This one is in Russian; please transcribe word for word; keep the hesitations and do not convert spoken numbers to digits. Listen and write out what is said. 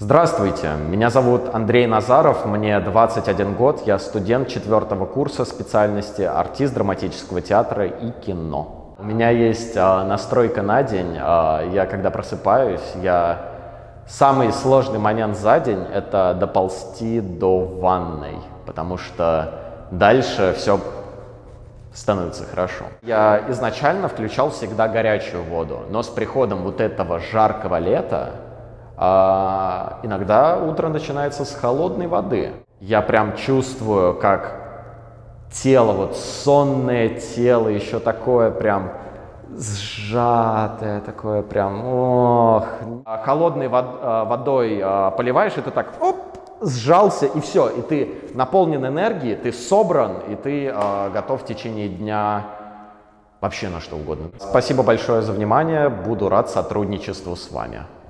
Здравствуйте, меня зовут Андрей Назаров, мне двадцать один год, я студент четвертого курса специальности артист драматического театра и кино. У меня есть э, настройка на день, э, я когда просыпаюсь, я... Самый сложный момент за день — это доползти до ванной, потому что дальше все становится хорошо. Я изначально включал всегда горячую воду, но с приходом вот этого жаркого лета а, иногда утро начинается с холодной воды. Я прям чувствую, как тело, вот сонное тело, еще такое прям сжатое, такое прям, ох. Холодной вод, водой поливаешь, и ты так, оп, сжался, и все. И ты наполнен энергией, ты собран, и ты э, готов в течение дня вообще на что угодно. Спасибо большое за внимание, буду рад сотрудничеству с вами.